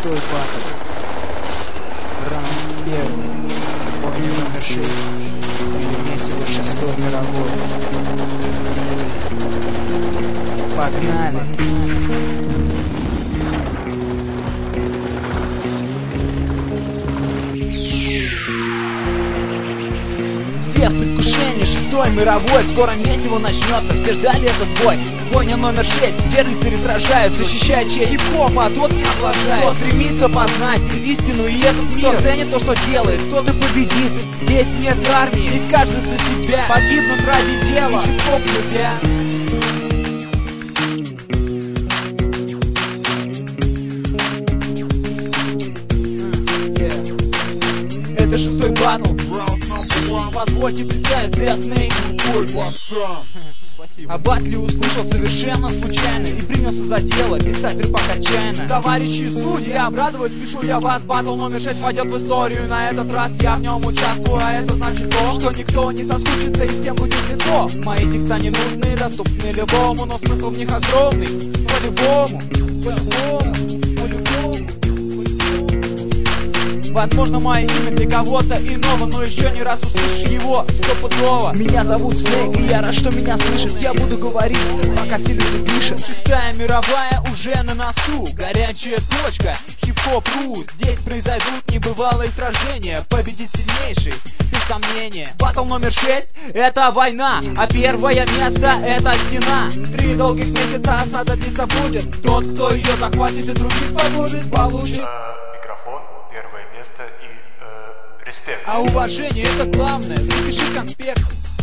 Шестой батл. Раунд первый. Бой номер 6. Месиво 6-й мировой. Погнали! Все в предвкушении, 6-й мировой. Скоро месиво начнется, все ждали этот бой. Бойня номер 6, где рыцари сражают, защищая честь хип-хопа, а тот не облажает. Кто стремится познать истину и этот мир, кто ценит то, что делает, тот и победит. Здесь нет армии, здесь каждый за себя, погибнут ради дела, хип-хоп любя. Это 6-й батл. Позвольте представить грязный. О батле услышал совершенно случайно и принялся за дело писать рэп отчаянно. Товарищи судьи, обрадовать спешу я вас. Батл номер 6 войдет в историю. На этот раз я в нем участвую, а это значит то, что никто не соскучится и всем будет легко. Мои текста не нужны, доступны любому, но смысл в них огромный. По-любому, по-любому, по-любому. Возможно, мое имя для кого-то иного, но еще не раз услышишь его стопудово. Меня зовут Снейк, и я рад, что меня слышат. Я буду говорить, пока все люди пишут. 6-я мировая уже на носу. Горячая точка, хип-хоп.ру. Здесь произойдут небывалые сражения. Победит сильнейший, без сомнения. Батл номер 6 — это война, а первое место — это стена. 3 долгих месяца осада длиться будет. Тот, кто ее захватит и других погубит, получит микрофон, первое место и респект. А уважение — это главное. Запиши конспект.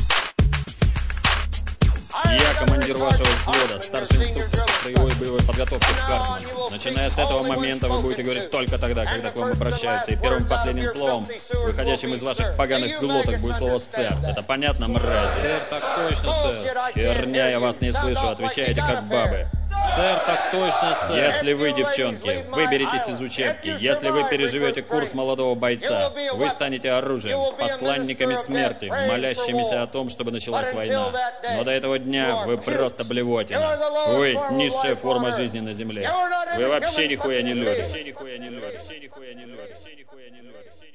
Я командир вашего взвода, старший инструктор строевой боевой подготовки Хартман. Начиная с этого момента вы будете говорить только тогда, когда к вам обращаются. И первым последним словом, выходящим из ваших поганых глоток, будет слово «сэр». Это понятно, мразь? Сэр, так точно, сэр. Херня, я вас не слышу, отвечаете как бабы. Сэр, так точно, сэр. Если вы, девчонки, выберетесь из учебки, если вы переживете курс молодого бойца, вы станете оружием, посланниками смерти, молящимися о том, чтобы началась война. Но до этого дня вы просто блевотина. Вы низшая форма жизни на земле. Вы вообще нихуя не люди.